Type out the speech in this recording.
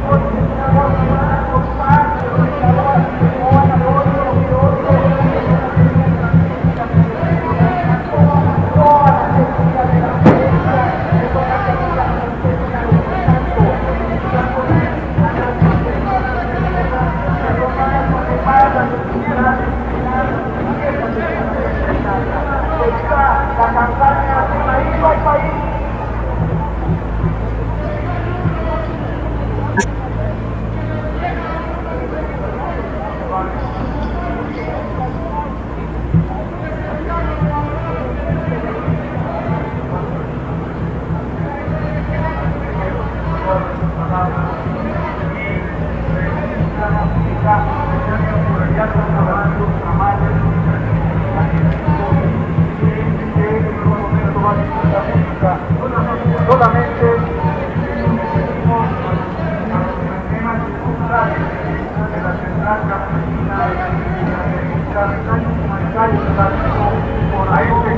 La campaña Maíz al país. Solamente seguimos a los sistemas culturales de la central campesina de la humanitaria por a este